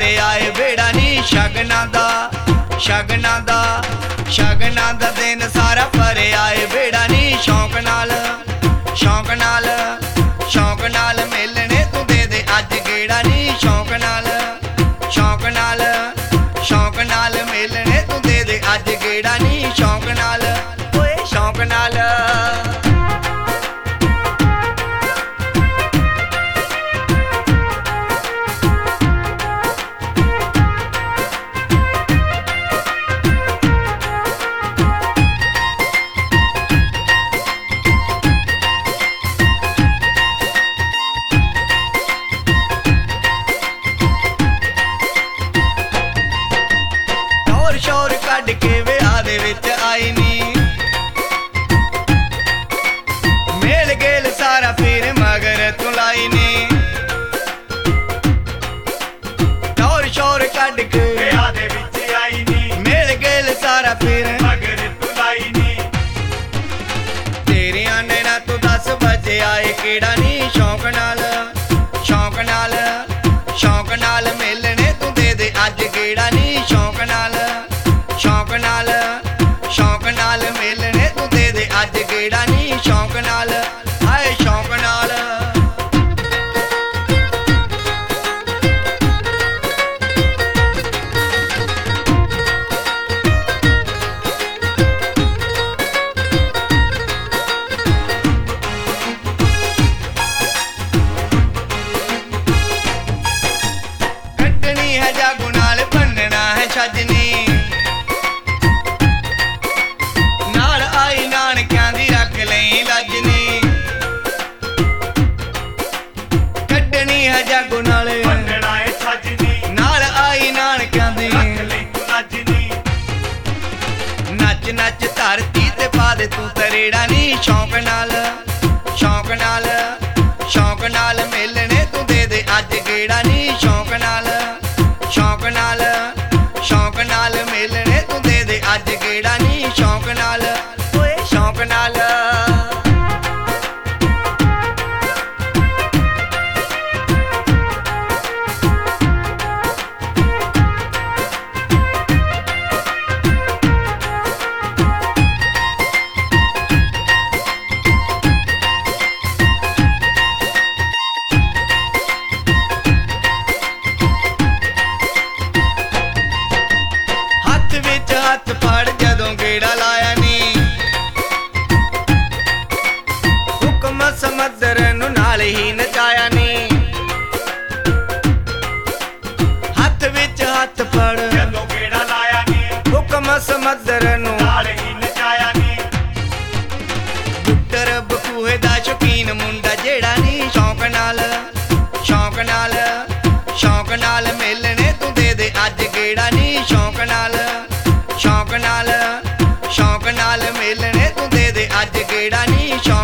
ਭਰੇ ਆਏ ਬੇੜਾ ਨੀ ਸ਼ਗਨਾਂ ਦਾ ਦਿਨ ਸਾਰਾ ਭਰੇ ਆਏ ਬੇੜਾ ਨੀ ਸ਼ੌਂਕ ਨਾਲ ਮਿਲਣੇ ਤੂੰ ਦੇ ਦੇ ਅੱਜ ਗੇੜਾ ਨੀ ਸ਼ੌਂਕ ਨਾਲ ਮਿਲਣੇ ਤੂੰ ਦੇ ਦੇ ਅੱਜ ਗੇੜਾ ਨੀ ਸ਼ੌਂਕ ਨਾਲ ਓਏ ਸ਼ੌਂਕ ਨਾਲ। ਸ਼ੋਰ ਕੱਢ ਕੇ ਵਿਆਹ ਦੇ ਵਿੱਚ ਆਈ ਨੀ ਮੇਲ ਗੇਲ ਸਾਰਾ ਫਿਰ ਮਗਰ ਤੂੰ ਲਾਈ ਨੀ ਟੌਰ ਸ਼ੋਰ ਕੱਢ ਕੇ ਵਿਆਹ ਦੇ ਵਿੱਚ ਆਈ ਨੀ ਮੇਲ ਗੇਲ ਸਾਰਾ ਫਿਰ ਮਗਰ ਤੂੰ ਲਾਈ ਨੀ ਤੇਰੀਆਂ ਨੈਣਾ ਤੂੰ 10 ਵਜੇ ਆਏ ਕਿਹੜਾ ਨੀ ਸ਼ੌਂਕ ਨਾਲ ਮਿਲਣੇ ਤੂੰ ਦੇ ਦੇ ਅੱਜ ਗੇੜਾ ਨੀ ਸ਼ੌਂਕ ਨਾਲ ਮਿਲਣੇ ਤੂੰ ਦੇ ਦੇ ਅੱਜ ਗੇੜਾ ਨੀ ਸ਼ੌਂਕ ਨਾਲ ਹਾਏ ਸ਼ੌਂਕ ਨਾਲ। ਕੱਢਣੀ ਹੈ ਜਾਗੂ ਨਾਲ ਭੰਨਣਾ ਹੈ ਛੱਜਣੀ ਜਾਗੋ ਨਾਲੇ ਭੰਨਣਾ ਏ ਛੱਜਣੀ ਨਾਲ ਆਈ ਨਾਨਕਿਆਂ ਦੀ ਰੱਖ ਲਈ ਤੂੰ ਨੱਚਨੀ ਨੱਚ ਧਰਤੀ ਤੇ ਪਾ ਦੇ ਤੂੰ ਤਰੇੜਾ ਨੀ ਸ਼ੌਂਕ ਨਾਲ ਮਿਲਣੇ ਤੂੰ ਦੇ ਦੇ ਅੱਜ ਗੇੜਾ ਨੀ ਸ਼ੌਂਕ ਨਾਲ ਮਿਲਣੇ ਤੂੰ ਦੇ ਦੇ ਅੱਜ ਗੇੜਾ ਨੀ ਸ਼ੌਂਕ ਨਾਲ ਓਏ ਸ਼ੌਂਕ ਨਾਲ। ਹੱਥ ਫੜ ਜਦੋਂ ਗੇੜਾ ਲਾਇਆ ਨੀ ਹੁਕਮ ਸਮੁੰਦਰ ਨੂੰ ਨਾਲ ਹੀ ਨਚਾਇਆ ਨੀ ਹੱਥ ਵਿੱਚ ਹੱਥ ਫੜ ਜਦੋਂ ਗੇੜਾ ਲਾਇਆ ਨੀ ਹੁਕਮ ਸਮੁੰਦਰ ਨੂੰ ਨਾਲ ਹੀ ਨਚਾਇਆ ਨੀ ਬੁੱਟਰ ਬਕੂਹੇ ਦਾ ਸ਼ੌਕੀਨ ਮੁੰਡਾ ਜਿਹੜਾ ਨੀ ਸ਼ੌਂਕ ਨਾਲ ਮਿਲਣੇ ਤੂੰ ਦੇ ਦੇ ਅੱਜ ਗੇੜਾ ਨੀ ਸ਼ੌਂਕ ਨਾਲ ਮਿਲਣੇ ਤੂੰ ਦੇ ਦੇ ਅੱਜ ਗੇੜਾ ਨੀ ਸ਼ੌਂਕ